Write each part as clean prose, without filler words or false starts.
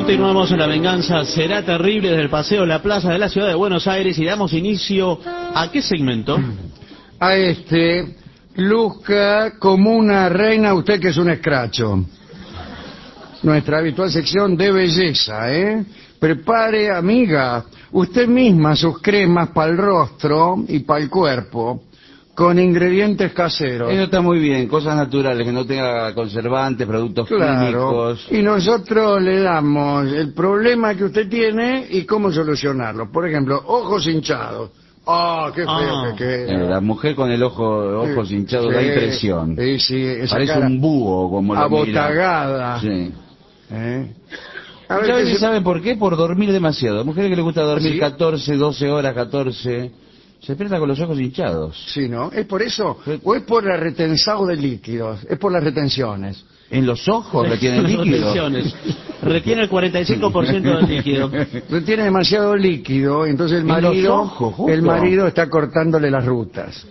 Continuamos en La Venganza Será Terrible desde el Paseo La Plaza de la Ciudad de Buenos Aires y damos inicio ¿a qué segmento? A luzca como una reina usted que es un escracho. Nuestra habitual sección de belleza, ¿eh? Prepare, amiga, usted misma sus cremas para el rostro y para el cuerpo con ingredientes caseros. Eso está muy bien, cosas naturales, que no tenga conservantes, productos químicos. Y nosotros le damos el problema que usted tiene y cómo solucionarlo. Por ejemplo, ojos hinchados. ¡Ah, qué feo que queda! La mujer con el ojos hinchados da impresión. Sí, esa parece cara un búho, como lo abotagada. Sí. A ver, ¿Saben ¿sabe por qué? Por dormir demasiado. A mujeres que les gusta dormir ¿Sí? 14, 12 horas, 14... Se despierta con los ojos hinchados. Sí, ¿no? ¿Es por eso? ¿O es por la retención de líquidos? ¿Es por las retenciones? ¿En los ojos retiene líquido? Retiene el 45% del líquido. Retiene demasiado líquido, entonces el marido está cortándole las rutas.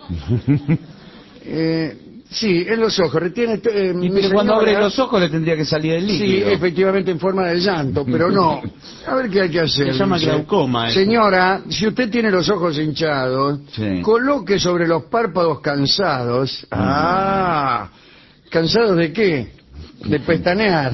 Sí, en los ojos, retiene... pero cuando abre los ojos le tendría que salir el líquido. Sí, efectivamente en forma de llanto, pero no. A ver qué hay que hacer. Se llama glaucoma. Señora, si usted tiene los ojos hinchados, sí, coloque sobre los párpados cansados... ¿Cansados de qué? De pestanear.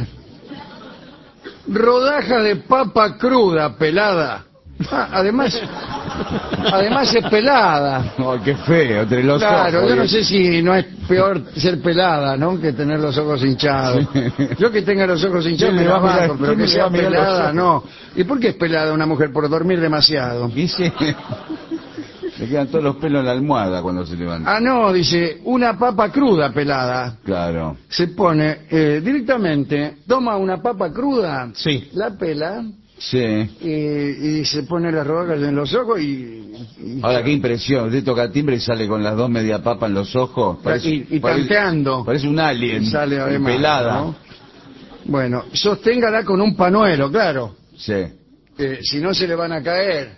Rodaja de papa cruda, pelada. Además es pelada. Oh, qué feo, entre los ojos. Claro, yo no sé si no es peor ser pelada, ¿no? Que tener los ojos hinchados. Sí. Yo que tenga los ojos hinchados me la banco, pero que sea pelada, no. ¿Y por qué es pelada una mujer? Por dormir demasiado. Dice... Le quedan todos los pelos en la almohada cuando se levanta. No, dice, una papa cruda pelada. Claro. Se pone directamente, toma una papa cruda, sí, la pela... Sí. Y se pone las rodajas en los ojos y ahora, qué impresión. Usted toca timbre y sale con las dos media papas en los ojos. Y tanteando. Parece un alien. Y sale además, pelada. ¿no? Bueno, sosténgala con un panuelo, claro. Sí. Si no se le van a caer.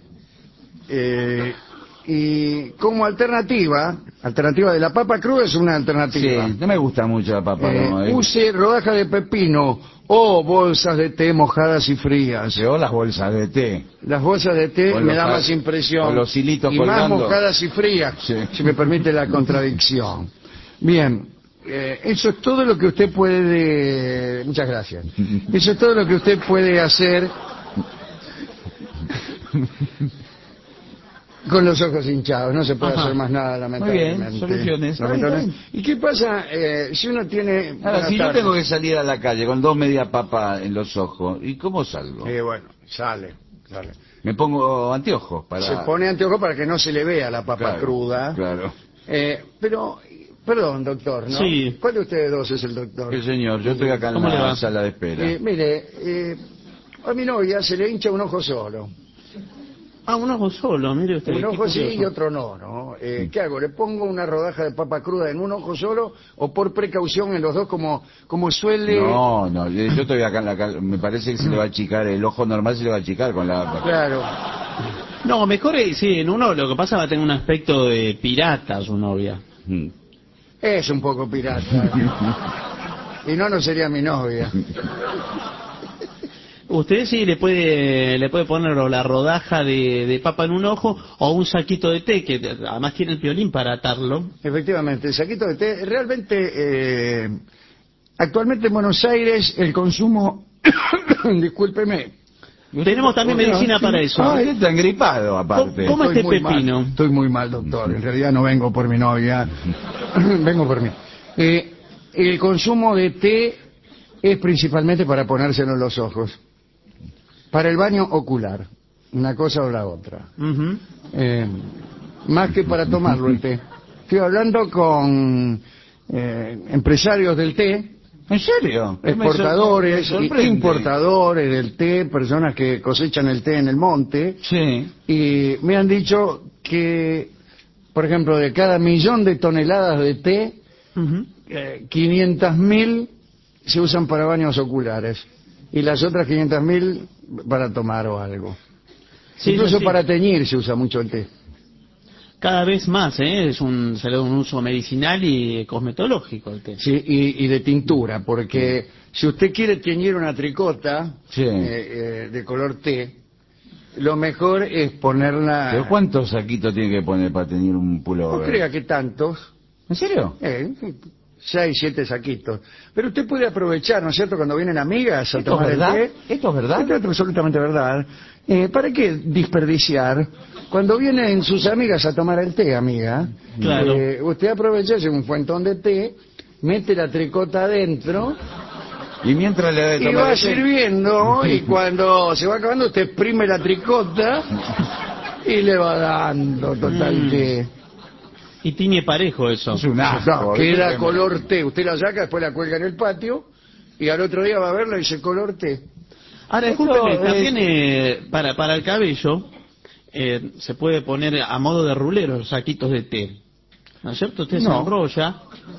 Y como alternativa de la papa cruda es una alternativa. Sí, no me gusta mucho la papa. Use rodaja de pepino o bolsas de té mojadas y frías. O las bolsas de té. Las bolsas de té me da más impresión. Con los hilitos y colgando. Más mojadas y frías, sí, si me permite la contradicción. Bien, eso es todo lo que usted puede... Muchas gracias. Eso es todo lo que usted puede hacer con los ojos hinchados. No se puede hacer más nada, lamentablemente. Muy bien, soluciones. ¿Y qué pasa si uno tiene... Ahora, si yo tengo que salir a la calle con dos media papas en los ojos, ¿y cómo salgo? Bueno, sale. Me pongo anteojos para... Se pone anteojos para que no se le vea la papa cruda. Claro. Pero, perdón, doctor, ¿no? Sí. ¿Cuál de ustedes dos es el doctor? Sí, señor, yo estoy acá en la sala de espera. Mire, a mi novia se le hincha un ojo solo. Un ojo solo, mire usted. Un ojo sí y otro no. ¿Qué hago? ¿Le pongo una rodaja de papa cruda en un ojo solo o por precaución en los dos como suele...? No, yo estoy acá en la calle, me parece que se le va a achicar, el ojo normal se le va a achicar con la... Claro. No, mejor sí, en uno lo que pasa va a tener un aspecto de pirata su novia. Es un poco pirata. Y no sería mi novia. Usted sí le puede poner la rodaja de papa en un ojo o un saquito de té, que además tiene el violín para atarlo. Efectivamente, el saquito de té, realmente, actualmente en Buenos Aires el consumo, discúlpeme. Tenemos también medicina para eso. Está engripado, aparte. ¿Cómo este pepino? Estoy muy mal, doctor. En realidad no vengo por mi novia, vengo por mí. El consumo de té es principalmente para ponérselo en los ojos. Para el baño ocular, una cosa o la otra. Más que para tomarlo el té. Estoy hablando con empresarios del té. ¿En serio? Exportadores, importadores del té, personas que cosechan el té en el monte. Sí. Y me han dicho que, por ejemplo, de cada 1.000.000 de toneladas de té, 500.000 se usan para baños oculares. Y las otras 500.000 para tomar o algo. Sí, incluso para teñir se usa mucho el té. cada vez más, se le da un uso medicinal y cosmetológico el té. Sí, y de tintura, porque si usted quiere teñir una tricota Sí. de color té, lo mejor es ponerla... ¿Pero cuántos saquitos tiene que poner para tener un No pullover? crea que tantos, ¿En serio? 6, 7 saquitos. Pero usted puede aprovechar, ¿no es cierto?, cuando vienen amigas a ¿Esto tomar es el verdad? té. ¿Esto es verdad? Esto es absolutamente verdad. ¿Para qué desperdiciar? Cuando vienen sus amigas a tomar el té, amiga, Claro. usted aprovecha, hace un fuentón de té, mete la tricota adentro Y mientras le da de y tomar va el té- sirviendo, y cuando se va acabando usted exprime la tricota y le va dando total té. Y tiñe parejo eso. Es un asco. No, queda ¿viste? color té. Usted la saca, después la cuelga en el patio y al otro día va a verla y dice color té. Ahora, Esto discúlpeme, es- también para el cabello se puede poner a modo de rulero saquitos de té. ¿No es cierto? Usted se No. enrolla.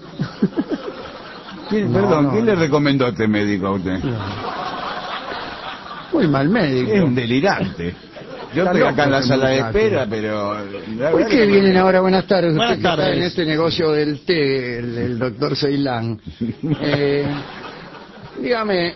Perdón, no, ¿quién no. le recomendó a este médico a usted? Muy mal médico. Es un delirante. Yo Está estoy acá en la loco sala de ese muchacho. espera, pero... la ¿Por verdad qué que- vienen ahora? Buenas tardes. Buenas Usted que está tardes. en este negocio del té, el doctor Ceilán. Dígame,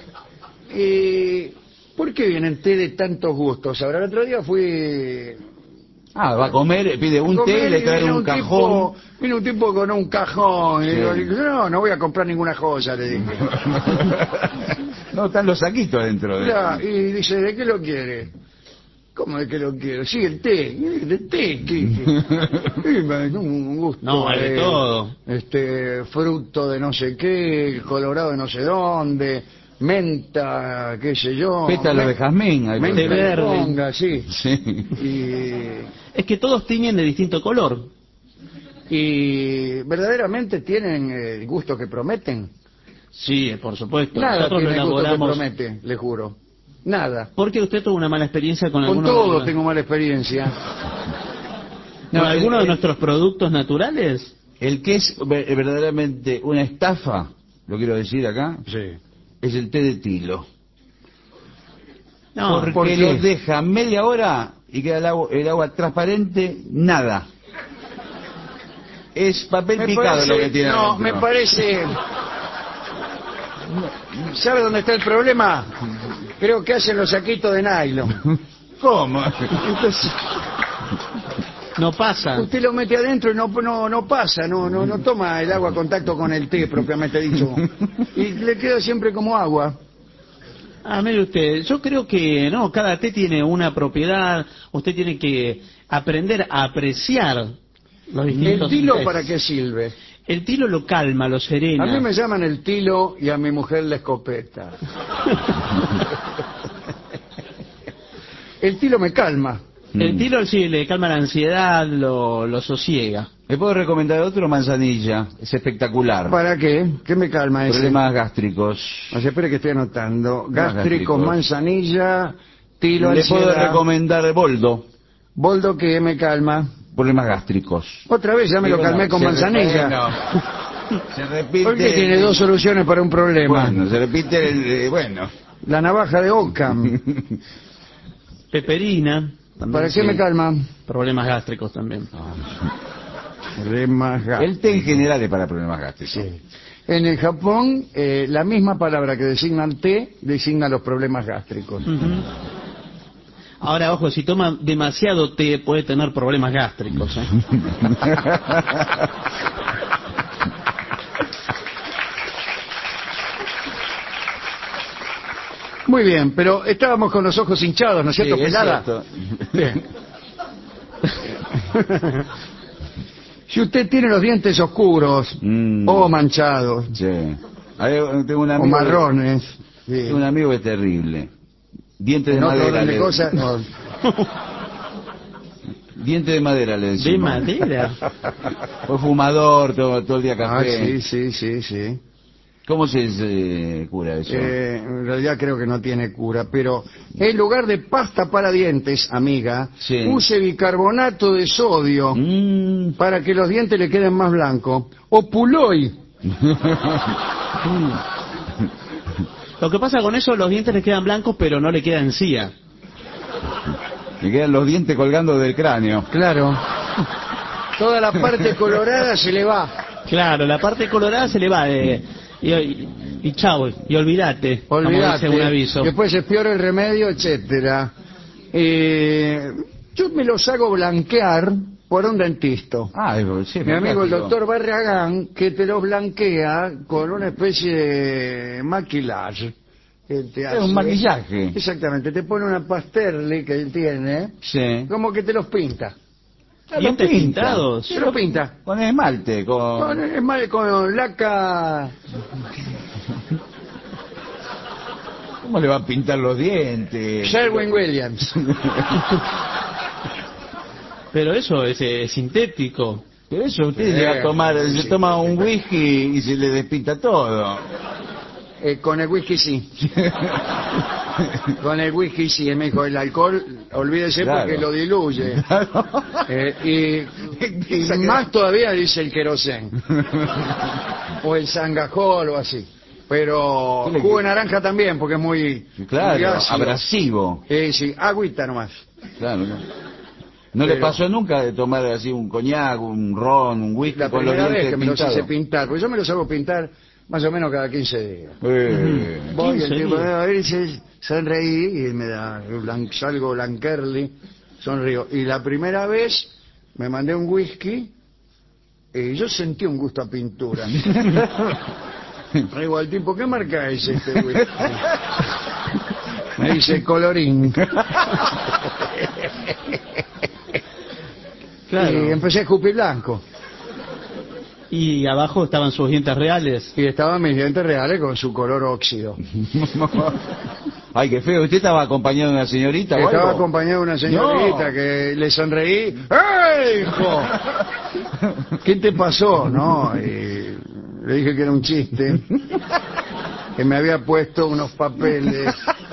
¿por qué vienen té de tantos gustos? Ahora, el otro día fui... Ah, va a comer, pide un comer té, le y traen vino un cajón. Vino un tipo con un cajón. Y Sí. yo le dije, no voy a comprar ninguna joya, le dije. No, están los saquitos dentro de... Mirá, y dice, ¿de qué lo quiere? ¿Cómo de qué lo quiere? Sí, el té. Y dije, ¿de té? ¿Qué? Un gusto. No, hay de todo. Fruto de no sé qué, colorado de no sé dónde, menta, qué sé yo. Pétalo de jazmín. hay Menta de por- verde. ponga, sí. Sí. Es que todos tiñen de distinto color. Y verdaderamente tienen el gusto que prometen. Sí, por supuesto. Nada Nosotros lo tiene el gusto que elaboramos. promete, le juro. Nada. Porque usted tuvo una mala experiencia con Con algunos todo de, tengo mala experiencia. algunos de nuestros productos naturales. El que es verdaderamente una estafa, lo quiero decir acá, Sí. es el té de tilo. No, Porque ¿por qué? los deja media hora y queda el agua transparente, nada. Es papel picado lo que tiene no, adentro. me parece... ¿Sabe dónde está el problema? Creo que hacen los saquitos de nylon. ¿Cómo? Entonces, no pasa. usted lo mete adentro y no pasa, no toma el agua a contacto con el té, propiamente dicho. Y le queda siempre como agua. Ah, mire usted, yo creo que no, cada té tiene una propiedad, usted tiene que aprender a apreciar los ¿El distintos tilo tés. para qué sirve? El tilo lo calma, lo serena. A mí me llaman el tilo y a mi mujer la escopeta. El tilo me calma. El tilo sí le calma la ansiedad, lo sosiega. Me puedo recomendar otro, manzanilla. Es espectacular. ¿Para qué? ¿Qué me calma ese? Problemas gástricos. O sea, espere que estoy anotando. Gástricos, gástricos. manzanilla, tilo, Le puedo ansiedad. recomendar boldo. Boldo que me calma. Problemas gástricos. Otra vez ya me Y lo bueno, calmé con se manzanilla. repite- Se repite... ¿Por qué tiene dos soluciones para un problema? Bueno, se repite bueno. La navaja de Occam. Peperina. También, ¿Para qué sí. me calma? Problemas gástricos también. Problemas El té en general es para problemas gástricos. Sí. En el Japón, la misma palabra que designa el té, designa los problemas gástricos. Ujú. Ahora, ojo, si toma demasiado té puede tener problemas gástricos. Muy bien, pero estábamos con los ojos hinchados, ¿no es cierto, Sí, es pelada? cierto. Bien. Si usted tiene los dientes oscuros o manchados Sí. Tengo un o amigo, marrones, sí, tengo un amigo que es terrible. Dientes de en otro madera. orden de le- cosas, no. Dientes de madera le De decimos. madera. Fue fumador, todo el día Ah, café. sí. ¿Cómo se cura eso? En realidad creo que no tiene cura, pero en lugar de pasta para dientes, amiga, Sí. use bicarbonato de sodio para que los dientes le queden más blancos. O puloy. Lo que pasa con eso, los dientes le quedan blancos, pero no le queda encía. Me quedan los dientes colgando del cráneo. Claro. Toda la parte colorada se le va. Claro, la parte colorada se le va y chao, y olvídate, como Olvídate. dice un aviso. Después se piora el remedio, etcétera. Yo me los hago blanquear por un dentista. Ah, sí, Mi amigo el fantástico. doctor Barragán, que te los blanquea con una especie de maquillaje. Que te Es hace- un maquillaje. Exactamente, te pone una pasterli que él tiene, Sí. como que te los pinta. Dientes pintados. Se los pinta. Con esmalte, Con laca. ¿Cómo le va a pintar los dientes? Sherwin Williams. Pero eso es sintético. Pero eso usted se va a tomar, sí, se toma un whisky y se le despinta todo. Con el whisky sí. Con el whisky sí, me dijo, el alcohol, olvídese Claro. porque lo diluye. Y más todavía dice el querosén. O el sangajol o así. Pero ¿Qué le jugo de queda? naranja también, porque es muy, muy Claro, ácido. abrasivo. Sí, agüita nomás. Claro, ¿no? ¿No le Pero- pasó nunca de tomar así un coñac, un ron, un whisky La con los primera vez dientes que me los hice pintados? pintar, porque yo me los hago pintar más o menos cada 15 días. Voy, 15 el tipo, días. a ver, dice, sonreí, y me da, salgo blanquerli, sonrío. Y la primera vez me mandé un whisky, y yo sentí un gusto a pintura. Le digo al tipo, ¿qué marca es este whisky? Me dice, colorín. Claro. Y empecé a escupir blanco. Y abajo estaban sus dientes reales. Y estaban mis dientes reales con su color óxido. Ay, qué feo. ¿Usted estaba acompañado de una señorita o Estaba algo? acompañado de una señorita No. que le sonreí. ¡Ey, hijo! ¿Qué te pasó? No, y le dije que era un chiste. Que me había puesto unos papeles.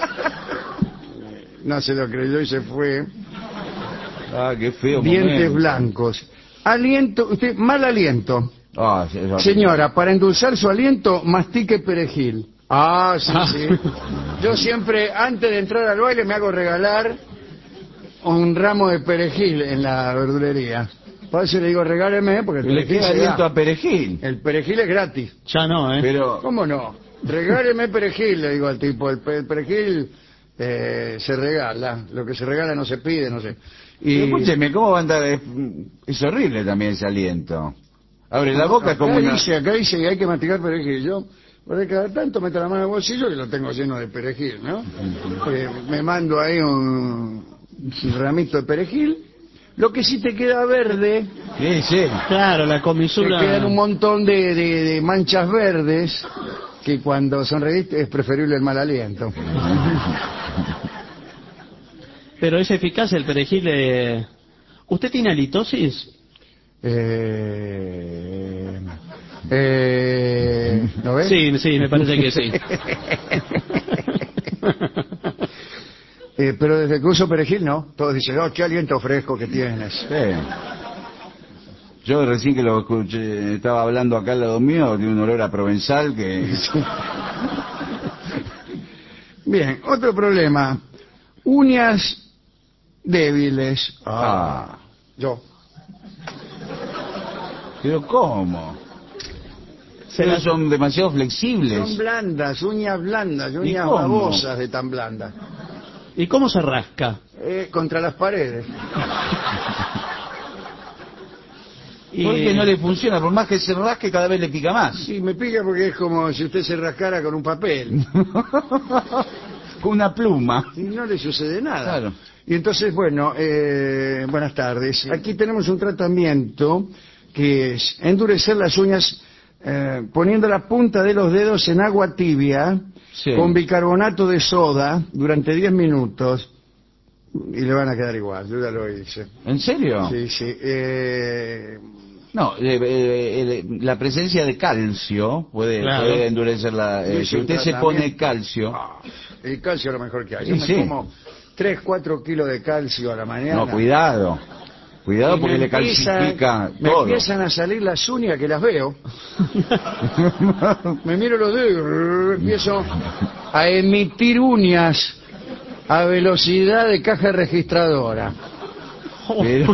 No se lo creyó y se fue. Ah, qué feo. Dientes momento. blancos. Aliento, usted, mal aliento. Ah, sí, es Señora, para endulzar su aliento, mastique perejil. Ah, sí, sí. Yo siempre, antes de entrar al baile, me hago regalar un ramo de perejil en la verdulería. Por eso le digo, regáleme, porque el Le perejil queda se aliento da. a perejil. El perejil es gratis. Ya no, ¿eh? Pero, ¿Cómo no? Regáleme perejil, le digo al tipo. El perejil se regala. Lo que se regala no se pide, no sé. pero escúcheme, ¿cómo va a andar? Es horrible también ese aliento. Abre la boca como una... Acá dice que hay que masticar perejil. Yo, por cada tanto, meto la mano en el bolsillo y lo tengo lleno de perejil, ¿no? Me mando ahí un ramito de perejil. Lo que sí te queda verde, Sí, sí. Claro, la te comisura. quedan un montón de manchas verdes, que cuando sonreís es preferible el mal aliento. Pero es eficaz el perejil. ¿Usted tiene halitosis? ¿No ves? Sí, sí, me parece que sí. Pero desde que uso perejil, no. Todos dicen, oh, qué aliento fresco que tienes. Sí. Yo recién que lo escuché, estaba hablando acá al lado mío de un olor a provenzal que... Bien, otro problema. Uñas débiles. Ah. Yo. Pero ¿cómo? Se Pero las- son demasiado flexibles. Son blandas, uñas ¿Y uñas cómo? babosas de tan blandas. ¿Y cómo se rasca? Contra las paredes. Y- ¿Por qué no le funciona? Por más que se rasque, cada vez le pica más. Sí, me pica porque es como si usted se rascara con un papel. Con una pluma. Y no le sucede nada. Claro. Y entonces, bueno, buenas tardes. Aquí tenemos un tratamiento que es endurecer las uñas poniendo la punta de los dedos en agua tibia Sí. con bicarbonato de soda durante 10 minutos y le van a quedar igual. Yo ya lo hice. ¿En serio? Sí, sí. No, la presencia de calcio puede, Claro. puede endurecer la... Hice si un usted se tratamiento. pone calcio... El calcio es lo mejor que hay. Sí, Yo me sí. como 3-4 kilos de calcio a la mañana. No, cuidado. Cuidado Y porque me le empiezan- calcifica me todo. empiezan a salir las uñas que las veo. Me miro los dedos, empiezo a emitir uñas a velocidad de caja registradora. Pero,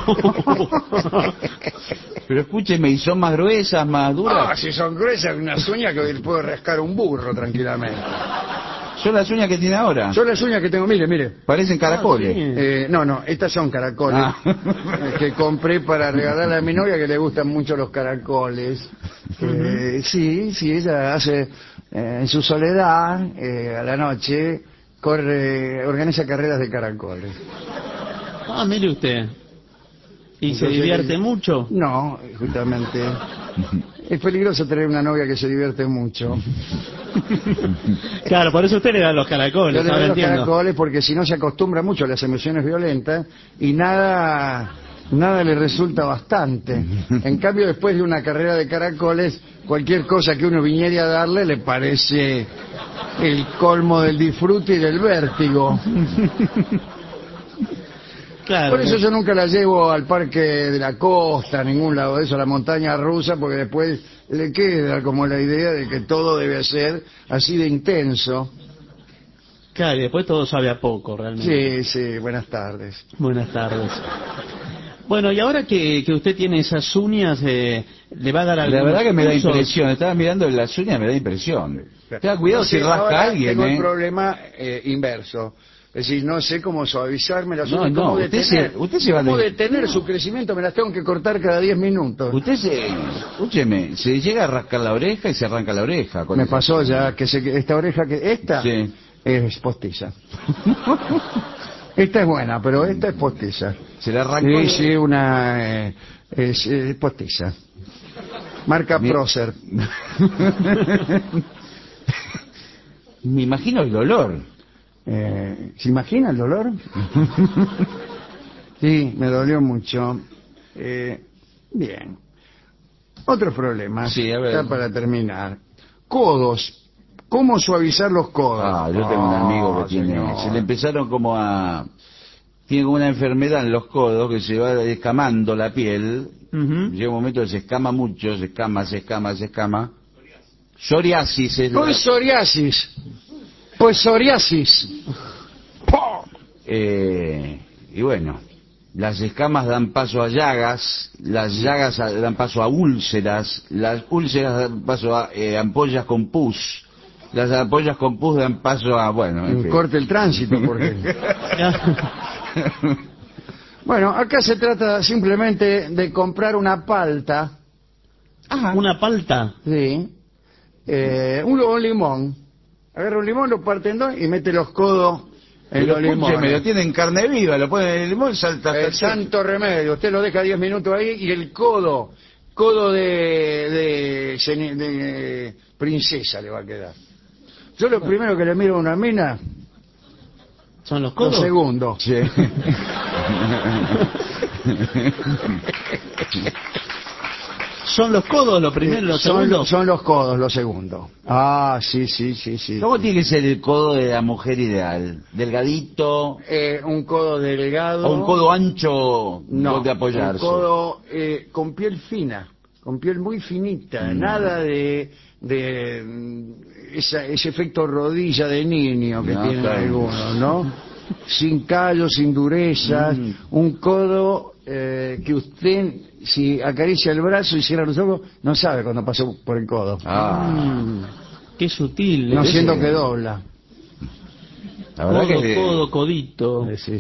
pero escúcheme, ¿y son más gruesas, más duras? Ah, si son gruesas, unas uñas que puedo rascar un burro tranquilamente. Son las uñas que tiene ahora. Son las uñas que tengo, mire, mire. Parecen caracoles. No, estas son caracoles que compré para regalarle a mi novia, que le gustan mucho los caracoles. Sí, ella hace en su soledad, a la noche, organiza carreras de caracoles. Ah, mire usted. ¿Y se Entonces, divierte mucho? No, justamente. Es peligroso tener una novia que se divierte mucho. Claro, por eso usted le da los caracoles. Yo le doy ahora los entiendo. caracoles porque si no se acostumbra mucho a las emociones violentas y nada le resulta bastante. En cambio, después de una carrera de caracoles, cualquier cosa que uno viniera a darle le parece el colmo del disfrute y del vértigo. Claro. Por eso yo nunca la llevo al parque de la costa, a ningún lado de eso, a la montaña rusa, porque después le queda como la idea de que todo debe ser así de intenso. Claro, y después todo sabe a poco, realmente. Sí, buenas tardes. Buenas tardes. Bueno, y ahora que usted tiene esas uñas, ¿le va a dar algún La verdad que me da curso? impresión. Estaba mirando las uñas, me da impresión. Tenga cuidado si rasca ahora a alguien, tengo el problema inverso. Es decir, no sé cómo suavizarme las No, uñas, no, cómo usted detener, se va cómo de- detener su crecimiento, me las tengo que cortar cada 10 minutos. Escúcheme, se llega a rascar la oreja y se arranca la oreja. Me pasó ya que esta oreja, esta Sí. es postiza. Esta es buena, pero esta es postiza. Se le arrancó. Sí, una es postiza. Marca Procer. Me imagino el dolor. ¿Se imagina el dolor? Sí, me dolió mucho. Bien. Otro problema. Sí, a ver. Ya para terminar. Codos. ¿Cómo suavizar los codos? Ah, yo tengo un amigo que tiene. Señor. Se le empezaron como a. Tiene como una enfermedad en los codos que se va escamando la piel. Ujú. Llega un momento que se escama mucho, se escama. Psoriasis es. Pues psoriasis. Pues psoriasis. ¡Po! Y bueno, las escamas dan paso a llagas, las llagas dan paso a úlceras, las úlceras dan paso a ampollas con pus, las ampollas con pus dan paso a, bueno, en fin. Corte el tránsito, porque... Bueno, acá se trata simplemente de comprar una palta. Una palta. Sí. Un limón. Agarra un limón, lo parte en dos y mete los codos en Pero los escúcheme, lo limones. tienen carne viva, lo ponen en el limón, salta hasta El santo remedio. Usted lo deja 10 minutos ahí y el codo de princesa le va a quedar. Yo lo primero que le miro a una mina, ¿Son los lo codos? segundo. Sí. ¿Son los codos lo primero y lo segundo? Son los codos, lo segundo. Ah, sí. ¿Cómo tiene que ser el codo de la mujer ideal? ¿Delgadito? Un codo delgado. ¿O un codo ancho No, donde apoyarse? un codo con piel fina, con piel muy finita, nada de ese efecto rodilla de niño que No, tienen claro. algunos, ¿no? Sin callos, sin durezas, un codo que usted, si acaricia el brazo y cierra los ojos, no sabe cuando pasó por el codo. Qué sutil. No ese. siendo que dobla. La verdad Codo, que... codo, codito. Sí.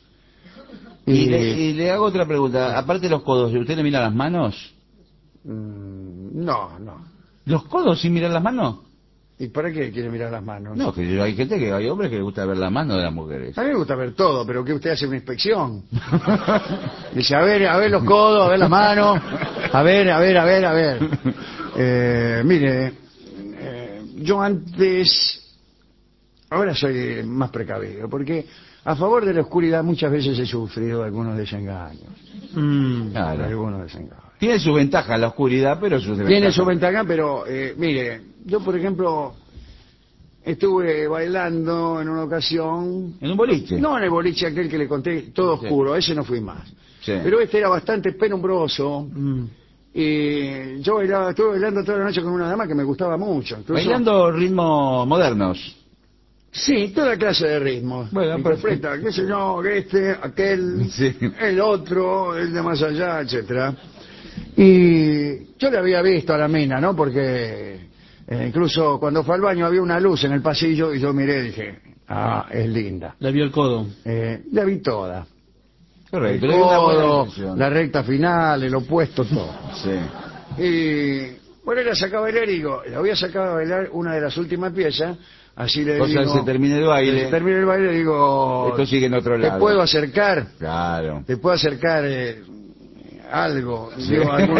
Y le hago otra pregunta. Aparte de los codos, ¿usted le mira las manos? No. ¿Los codos sin mirar las manos? ¿Y para qué quiere mirar las manos? No, que hay gente que hay hombres que les gusta ver las manos de las mujeres. A mí me gusta ver todo, pero ¿qué usted hace una inspección? Dice, a ver los codos, a ver las manos, a ver. Mire, yo antes, ahora soy más precavido, porque a favor de la oscuridad muchas veces he sufrido algunos desengaños. Claro. Algunos desengaños. Tiene su ventaja la oscuridad, pero sus desventajas. Tiene su ventaja, pero mire, yo por ejemplo estuve bailando en una ocasión. ¿En un boliche? No en el boliche aquel que le conté, todo Sí. oscuro, ese no fui más. Sí. Pero este era bastante penumbroso. Y yo estuve bailando toda la noche con una dama que me gustaba mucho. Incluso, Bailando ritmos modernos. Sí, toda clase de ritmos. Bueno, interpreta, qué sé yo, este, aquel, Sí. el otro, el de más allá, etcétera. Y yo le había visto a la mina, ¿no? Porque incluso cuando fue al baño había una luz en el pasillo y yo miré y dije, ah, es linda. Le vio el codo. La vi toda. Correcto, El le dio una buena codo, impresión. la recta final, el opuesto, todo. Sí. Y bueno, la sacaba a bailar y digo, la voy a sacar a bailar una de las últimas piezas, así le O sea, digo... se termina el baile. Se termina el baile y digo... Esto sigue en otro lado. ¿Te puedo acercar? Claro. ¿Te puedo acercar algo? Sí. Digo, algún...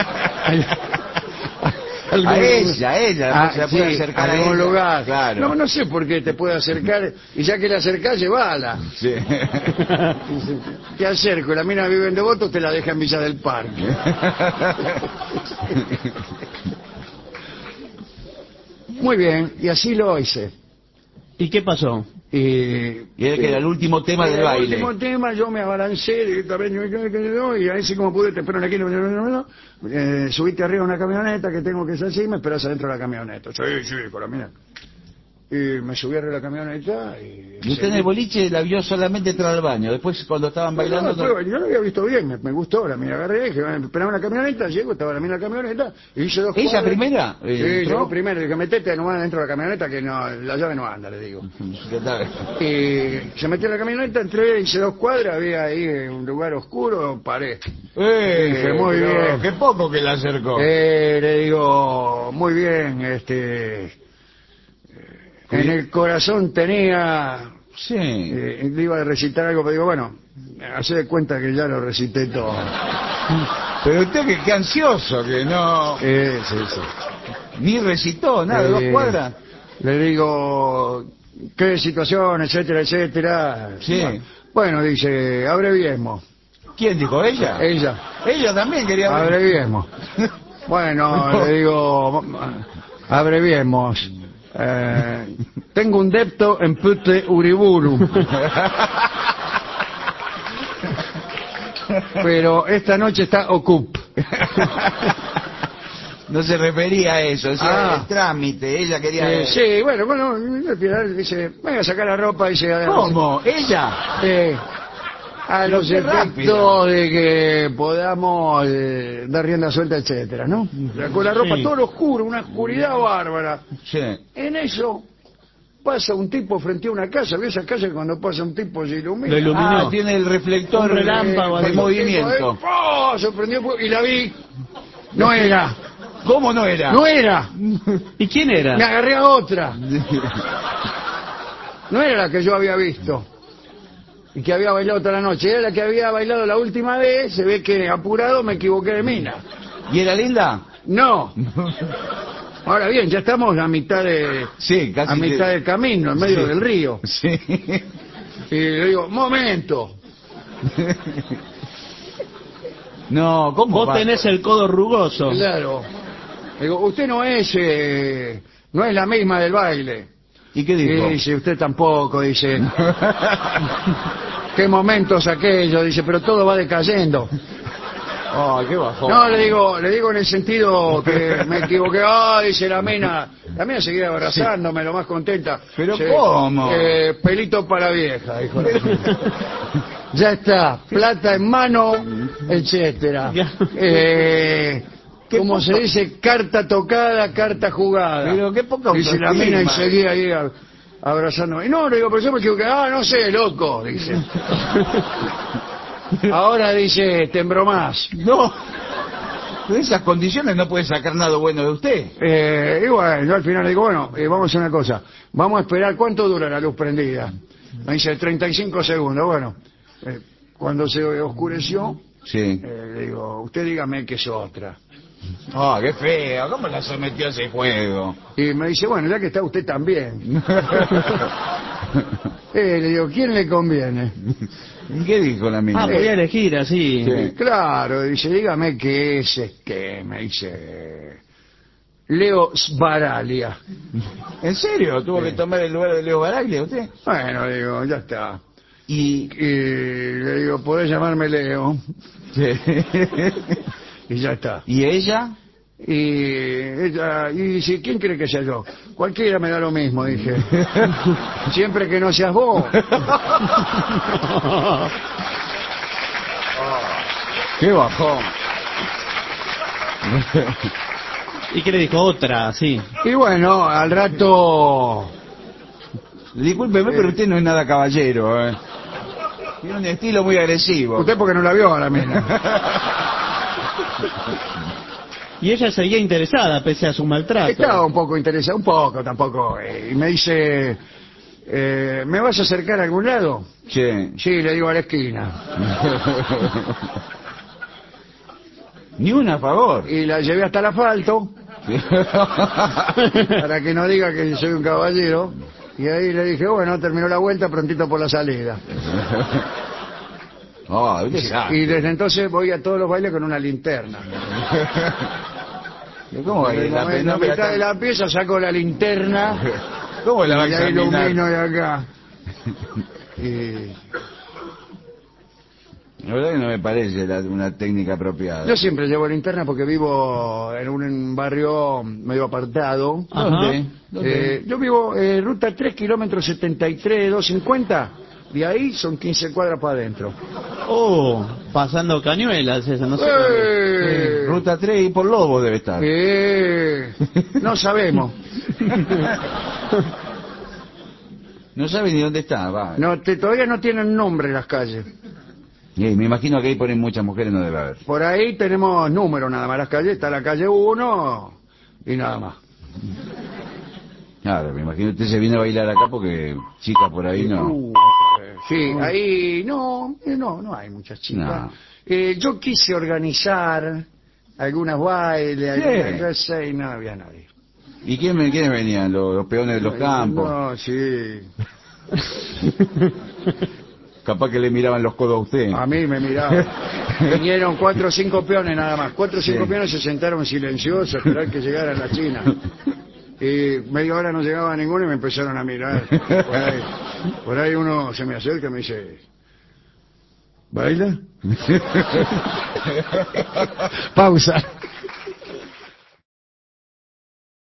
A ella, se la puede sí, acercar a a algún ella. lugar. Claro. No sé por qué te puede acercar, y ya que la acercás, llévala. Sí. Te acerco, la mina vive en Devoto, te la deja en Villa del Parque. Muy bien, y así lo hice. ¿Y qué pasó? Y era que era el último tema del baile. El último tema, yo me abalancé directamente, y ahí sí como pude, te esperan aquí, subiste arriba a una camioneta que tengo que ser así, me esperas adentro de la camioneta. Sí, con la mina. Y me subí arriba de la camioneta y... Y usted en el boliche la vio solamente entrar al baño. Después, cuando estaban bailando... Yo lo había visto bien, me gustó, la mina agarré, dije, esperaba una camioneta, llego, estaba la mina en la camioneta, y hice 2 ¿Ella cuadras. primera? Sí, llegó primero, dije, metete nomás dentro de la camioneta, que no, la llave no anda, le digo. ¿Qué tal? Y se metió en la camioneta, entré, hice 2 cuadras, había ahí un lugar oscuro, paré. Dije, muy bien. Qué poco que la acercó. Le digo, muy bien, en el corazón tenía... Sí. le iba a recitar algo, pero digo, bueno, hace de cuenta que ya lo recité todo. Pero usted qué ansioso, que no... Sí. Ni recitó, nada, 2 cuadras. Le digo, qué situación, etcétera, etcétera. Sí. Bueno, dice, abreviemos. ¿Quién dijo? ¿Ella? Ella. Ella también quería... Abreviemos. Bueno, le digo, abreviemos. Tengo un depto en Pute Uriburu. Pero esta noche está ocup. No se refería a eso, o sea, el trámite, ella quería... Sí, bueno, al final dice, venga a sacar la ropa, dice... ¿Cómo? ¿Ella? A los Qué efectos rápido. de que podamos dar rienda suelta, etcétera, ¿no? Con la ropa Sí. todo oscuro, una oscuridad bárbara. Sí. En eso pasa un tipo frente a una casa, ¿ves esa casa que cuando pasa un tipo se ilumina? Lo iluminó. Tiene el reflector Un relámpago de así. movimiento. Se prendió fuego y la vi. No era. ¿Cómo no era? No era. ¿Y quién Me era? agarré a otra. No era la que yo había visto y que había bailado toda la noche, era la que había bailado la última vez. Se ve que apurado me equivoqué de mina. ¿Y era linda? No. Ahora bien, ya estamos a mitad Sí, casi. a mitad del camino, en medio del río. Sí. Y le digo, momento. No, ¿cómo Vos va? tenés el codo rugoso. Claro. Le digo, usted no es la misma del baile. ¿Y qué Y dijo? dice, usted tampoco, dice. ¿Qué momentos aquellos? Dice, pero todo va decayendo. Oh, qué bajón. No, le digo en el sentido que me equivoqué. Dice la mina seguía abrazándome, lo más contenta. ¿Pero Sí, cómo? Pelito para vieja, dijo la mina. Ya está, plata en mano, etcétera. Como se dice, carta tocada, carta jugada. Pero qué poca dice la autoestima. mina y seguía ahí abrazándome. Y no, le digo, pero yo me equivoqué. No sé, loco, dice. Ahora dice, te embromás. No. En esas condiciones no puede sacar nada bueno de usted. Y bueno, yo al final le digo, bueno, vamos a hacer una cosa. Vamos a esperar, ¿cuánto dura la luz prendida? Me dice 35 segundos. Bueno, cuando se oscureció, Sí. le digo, usted dígame que es otra. Qué feo. ¿Cómo la sometió a ese juego? Y me dice, bueno, ya que está usted también. Le digo, ¿quién le conviene? ¿Y qué dijo la mina? Podía elegir así. Sí. Claro, dice, dígame qué es que me dice Leo Sbaralia. ¿En serio? ¿Tuvo que tomar el lugar de Leo Baraglia usted? Bueno, digo, ya está. Y... Y le digo, podés llamarme Leo. Sí. Y ya está. ¿Y ella? Y ella, y dice, ¿quién cree que sea yo? Cualquiera me da lo mismo, dije. Siempre que no seas vos. ¡Qué bajón! ¿Y qué le dijo? Otra, sí. Y bueno, al rato... Discúlpeme, pero usted no es nada caballero, ¿eh? Tiene un estilo muy agresivo. Usted porque no la vio a la mina. Y ella seguía interesada pese a su maltrato. Estaba un poco interesada, un poco tampoco. Y me dice, ¿me vas a acercar a algún lado? Sí. Sí, le digo a la esquina. Ni una a favor. Y la llevé hasta el asfalto, para que no diga que soy un caballero. Y ahí le dije, bueno, terminó la vuelta, prontito por la salida. Oh, Y desde entonces voy a todos los bailes con una linterna. ¿Cómo En la mitad de la pieza saco la linterna. ¿Cómo la va a y la examinar? ilumino de acá. Y La verdad que no me parece una técnica apropiada. yo siempre llevo linterna porque vivo en un barrio medio apartado. Ajá. ¿Dónde? Yo vivo ruta 3, kilómetros 73, 250. De ahí son 15 cuadras para adentro. Oh, pasando cañuelas, esa, no sé. Ruta 3 y por Lobo debe estar. No sabemos. No sabe ni dónde está, va. No, todavía no tienen nombre las calles. Me imagino que ahí ponen muchas mujeres, no debe haber. Por ahí tenemos números nada más. Las calles, está la calle 1 y nada más. Claro, me imagino que usted se viene a bailar acá porque chicas por ahí no. Sí, ahí no hay muchas chicas. No. Yo quise organizar algunas bailes, algunas cosas y no había nadie. ¿Y quiénes venían? ¿Los peones de los campos? No, sí. Capaz que le miraban los codos a usted. A mí me miraban. Vinieron 4 o 5 peones nada más. 4 o 5 Sí. peones se sentaron silenciosos a esperar que llegara la China. Y media hora no llegaba ninguno y me empezaron a mirar. Por ahí uno se me acerca y me dice, ¿baila? Pausa.